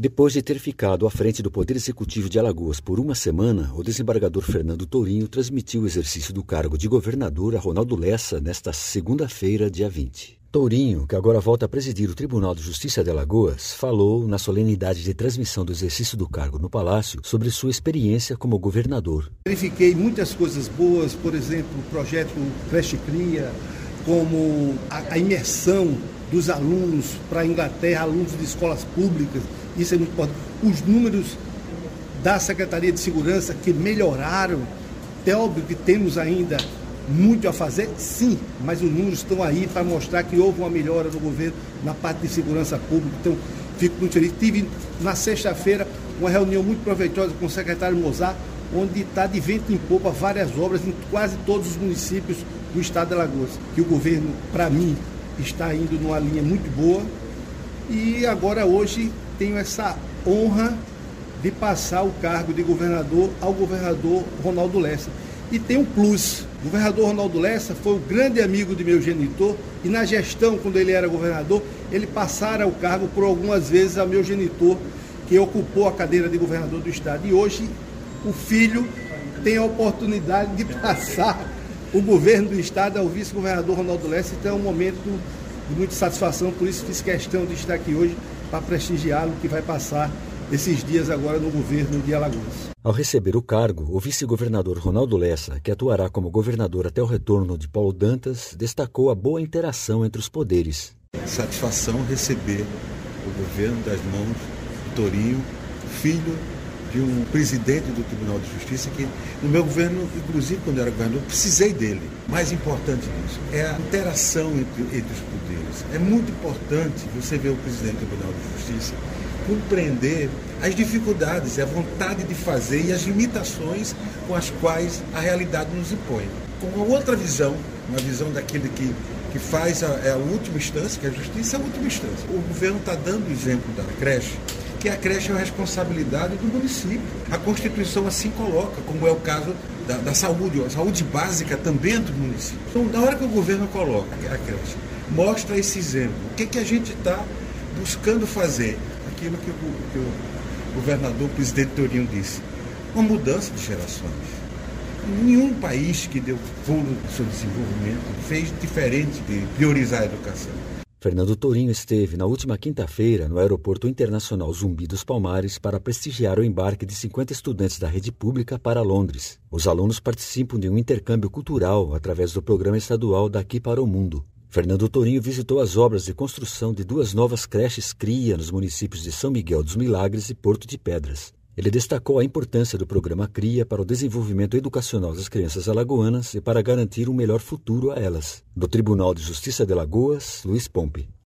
Depois de ter ficado à frente do Poder Executivo de Alagoas por uma semana, o desembargador Fernando Tourinho transmitiu o exercício do cargo de governador a Ronaldo Lessa nesta segunda-feira, dia 20. Tourinho, que agora volta a presidir o Tribunal de Justiça de Alagoas, falou na solenidade de transmissão do exercício do cargo no Palácio sobre sua experiência como governador. Verifiquei muitas coisas boas, por exemplo, o projeto Creche Cria, como a imersão dos alunos para a Inglaterra, alunos de escolas públicas, isso é muito importante. Os números da Secretaria de Segurança que melhoraram, é óbvio que temos ainda muito a fazer, sim, mas os números estão aí para mostrar que houve uma melhora no governo na parte de segurança pública, então fico muito feliz. Tive na sexta-feira uma reunião muito proveitosa com o secretário Mozart, onde está de vento em popa várias obras em quase todos os municípios do estado de Alagoas, que o governo, para mim, está indo numa linha muito boa e agora hoje tenho essa honra de passar o cargo de governador ao governador Ronaldo Lessa. E tem um plus, o governador Ronaldo Lessa foi o grande amigo de meu genitor e na gestão, quando ele era governador, ele passara o cargo por algumas vezes ao meu genitor, que ocupou a cadeira de governador do estado. E hoje o filho tem a oportunidade de passar o governo do estado ao vice-governador Ronaldo Lessa, então é um momento de muita satisfação, por isso fiz questão de estar aqui hoje para prestigiá-lo, que vai passar esses dias agora no governo de Alagoas. Ao receber o cargo, o vice-governador Ronaldo Lessa, que atuará como governador até o retorno de Paulo Dantas, destacou a boa interação entre os poderes. Satisfação receber o governo das mãos do Tourinho, filho de um presidente do Tribunal de Justiça que, no meu governo, inclusive quando eu era governador, precisei dele. Mais importante disso é a interação entre os poderes. É muito importante você ver o presidente do Tribunal de Justiça compreender as dificuldades, a vontade de fazer e as limitações com as quais a realidade nos impõe. Com uma outra visão, uma visão daquele que faz a última instância, que a justiça é a última instância. O governo está dando o exemplo da creche, que a creche é uma responsabilidade do município. A Constituição assim coloca, como é o caso da saúde. A saúde básica também é do município. Então, na hora que o governo coloca a creche, mostra esse exemplo. O que a gente está buscando fazer? Aquilo que o governador, o presidente Tourinho disse, uma mudança de gerações. Nenhum país que deu pulo no seu desenvolvimento fez diferente de priorizar a educação. Fernando Tourinho esteve na última quinta-feira no Aeroporto Internacional Zumbi dos Palmares para prestigiar o embarque de 50 estudantes da rede pública para Londres. Os alunos participam de um intercâmbio cultural através do programa estadual Daqui para o Mundo. Fernando Tourinho visitou as obras de construção de 2 novas creches CRIA nos municípios de São Miguel dos Milagres e Porto de Pedras. Ele destacou a importância do programa CRIA para o desenvolvimento educacional das crianças alagoanas e para garantir um melhor futuro a elas. Do Tribunal de Justiça de Alagoas, Luiz Pompe.